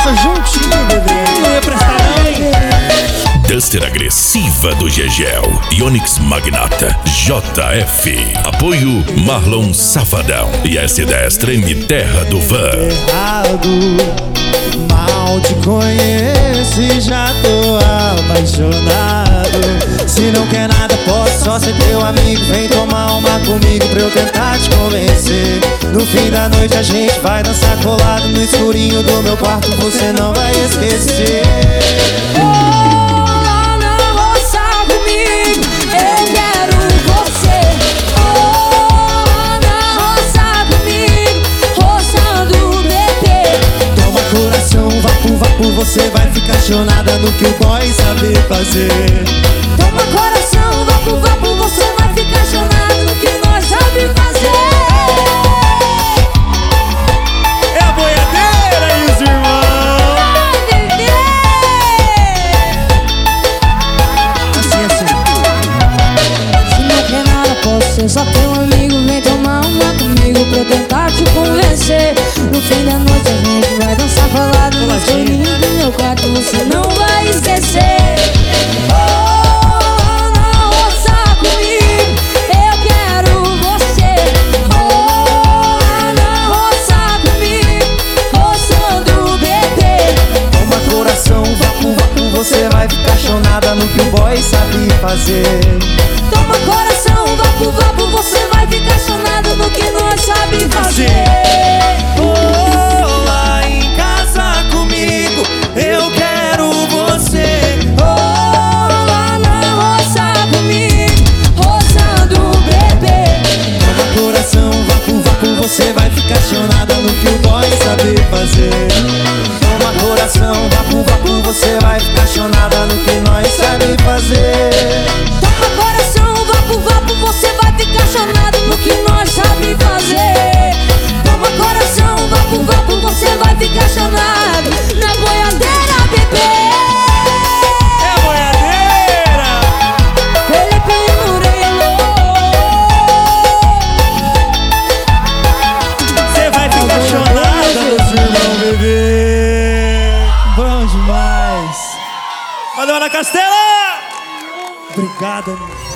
casa juntinho, bebê. Não ia prestar não, hein? Duster agressiva do Gegel, Onyx Magnata, JF. Apoio Marlon Safadão e S10 Treme Terra do Van. Errado, mal te conheço e já tô apaixonado. Se não quer nada, posso só ser teu amigo. Vem tomar uma comigo pra eu tentar te convencer. No fim da noite a gente vai dançar colado no escurinho do meu quarto, você não vai esquecer. Você vai ficar chonada no que o boy sabe fazer. Toma coração, vapo, vapo, você vai ficar chonada no que nós sabe fazer. É a boiadeira e os irmãos. Ai, bebê. Assim, assim. Se não quer nada, posso ser só teu amigo. Vem tomar uma comigo pra eu tentar te convencer. No fim da noite a gente vai dançar colado no escurinho do meu quarto, você não vai esquecer. Oh, não roça comigo, eu quero você. Oh, não roça comigo, roçando o bebê. Toma coração, vapo, vapo, você vai ficar chonada no que o boy sabe fazer. Toma coração, vapo, vapo, você vai ficar chonado no que nós sabe fazer. Lá em casa comigo, eu quero você. Lá na roça comigo, roçando o bebê. Toma coração, vapo, vapo, você vai ficar chonada no que o boy sabe fazer. Toma coração, vapo, vapo, você vai ficar chonada no que nós sabe fazer. Toma coração, vapo, vapo, você vai ficar chonado no que nós sabe fazer. Toma coração, vapo, vapo, você vai ficar chonado na boiadeira, bebê. É a boiadeira! Felipe Murilo. Você vai ficar chonada nos irmãos, bebê. Bom demais. Valeu, Ana Castela! Obrigada, meu.